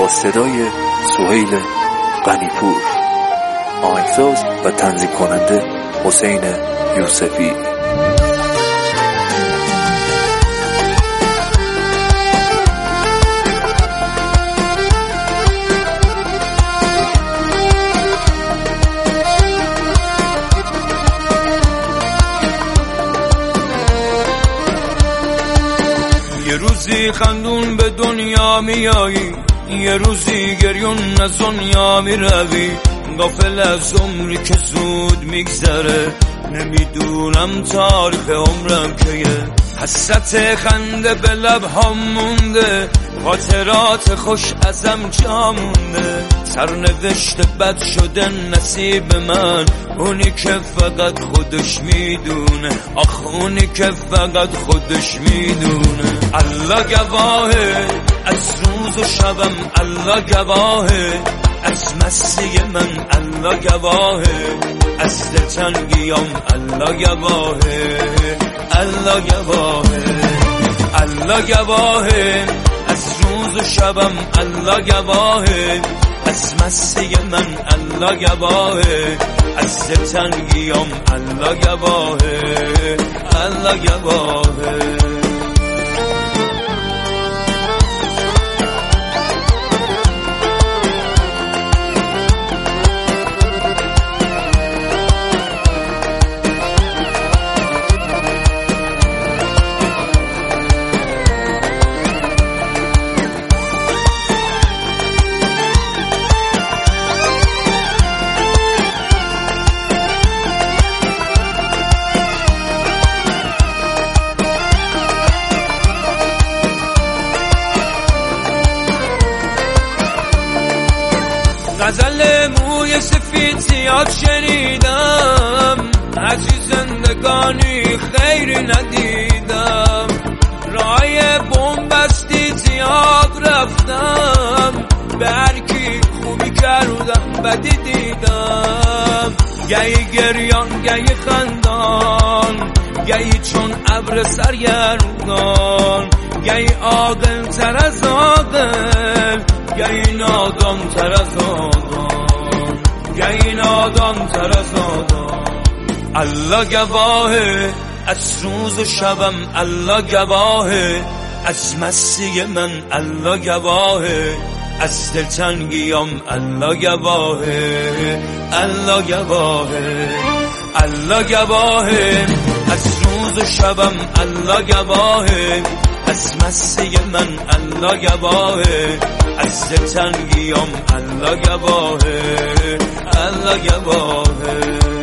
با صدای سهیل غنی‌پور، آهنگساز و تنظیم کننده حسین یوسفی. یه روزی خندون به دنیا میایی، یه روزی گریون از دنیا میروی. غافل از عمری که زود میگذره، نمیدونم تاریخ عمرم کیه. حسرت خنده به لبهام مونده، خاطرات خوش ازم جا مونده. سرنوشت بد شده نصیب من، اونی که فقط خودش میدونه. آخ اونی که فقط خودش میدونه. الله گواهه از روز و شبم، الله گواهه از مستی من، الله گواهه از دلتنگیام، الله گواهه، الله گواهه، الله گواهه از روز و شبم، الله گواهه از مستی من، الله گواهه از دلتنگیام، الله گواهه، الله گواهه. غزل موی سفید زیاد شنیدم، هرچی زندگانی خیری ندیدم. رای بومبستی زیاد رفتم، به هرکی خوبی کردم بدی دیدم. گهی گریان گهی خندان، گهی چون ابر سرگردان. گهی عاقل تر از عاقل، گهی نادان تر از نادان، گهی نادان تر از نادان. الله گواهه از روز و شبم، الله گواهه از مستی من، الله گواهه از دلتنگیام، الله گواهه، الله گواهه، الله گواهه از روز و شبم، الله گواهه از مستی من، الله گواهه از دلتنگیام، الله گواهه، الله گواهه.